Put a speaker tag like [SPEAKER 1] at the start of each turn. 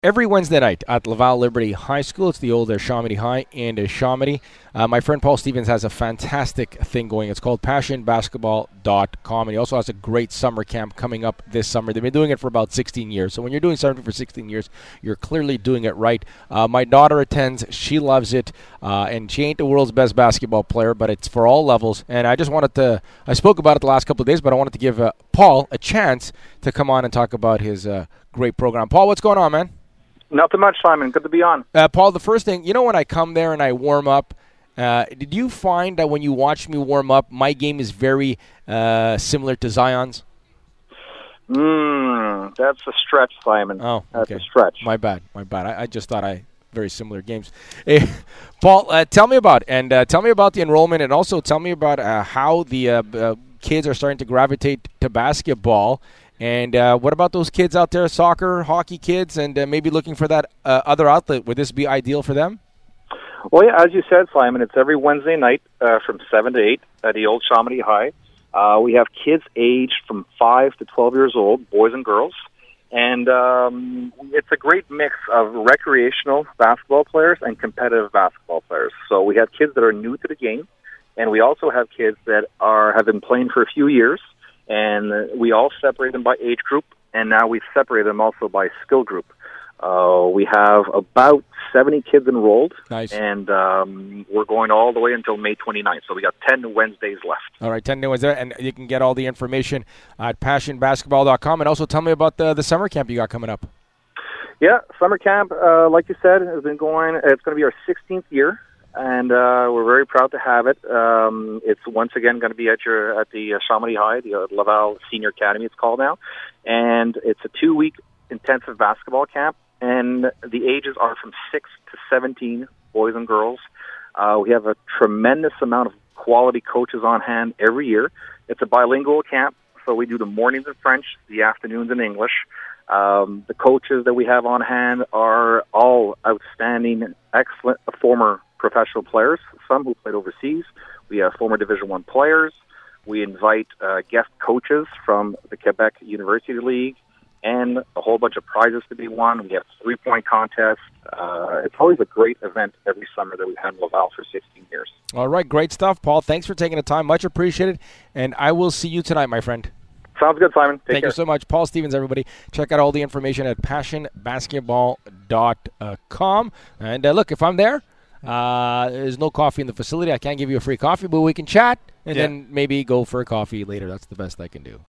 [SPEAKER 1] every Wednesday night at Laval Liberty High School. It's the old Chamonix High and Chamonix. My friend Paul Stevens has a fantastic thing going. It's called PassionBasketball.com, and he also has a great summer camp coming up this summer. They've been doing it for about 16 years. So when you're doing something for 16 years, you're clearly doing it right. My daughter attends. She loves it, and she ain't the world's best basketball player, but it's for all levels. And I just wanted to – I spoke about it the last couple of days, but I wanted to give Paul a chance to come on and talk about his great program. Paul, what's going on, man?
[SPEAKER 2] Nothing much, Simon. Good to be on.
[SPEAKER 1] Paul, the first thing, when I come there and I warm up, did you find that when you watch me warm up, my game is very similar to Zion's?
[SPEAKER 2] That's a stretch, Simon.
[SPEAKER 1] Oh,
[SPEAKER 2] that's
[SPEAKER 1] okay.
[SPEAKER 2] a stretch.
[SPEAKER 1] My bad. I just thought very similar games. Hey, Paul, tell me about the enrollment, and also tell me about how the kids are starting to gravitate to basketball. And what about those kids out there, soccer, hockey kids, and maybe looking for that other outlet? Would this be ideal for them?
[SPEAKER 2] Well, yeah, as you said, Simon, it's every Wednesday night from 7 to 8 at the old Chamonix High. We have kids aged from 5 to 12 years old, boys and girls. And it's a great mix of recreational basketball players and competitive basketball players. So we have kids that are new to the game, and we also have kids that have been playing for a few years. And we all separate them by age group, and now we separate them also by skill group. We have about 70 kids enrolled,
[SPEAKER 1] nice.
[SPEAKER 2] And we're going all the way until May 29th. So we got 10 Wednesdays left.
[SPEAKER 1] All right, 10 Wednesdays, and you can get all the information at PassionBasketball.com. And also tell me about the summer camp you got coming up.
[SPEAKER 2] Yeah, summer camp, like you said, has been going. It's going to be our 16th year. And we're very proud to have it. It's once again going to be at the Chamonix High, the Laval Senior Academy it's called now. And it's a 2-week intensive basketball camp. And the ages are from 6 to 17, boys and girls. We have a tremendous amount of quality coaches on hand every year. It's a bilingual camp, so we do the mornings in French, the afternoons in English. The coaches that we have on hand are all outstanding, excellent former professional players, some who played overseas. We have former Division I players. We invite guest coaches from the Quebec University League, and a whole bunch of prizes to be won. We have 3-point contests. It's always a great event every summer that we've had in Laval for 16 years.
[SPEAKER 1] All right, great stuff, Paul. Thanks for taking the time. Much appreciated. And I will see you tonight, my friend.
[SPEAKER 2] Sounds good, Simon.
[SPEAKER 1] Thank you so much. Paul Stevens, everybody. Check out all the information at PassionBasketball.com. And look, if I'm there, there's no coffee in the facility. I can't give you a free coffee, but we can chat and then maybe go for a coffee later. That's the best I can do.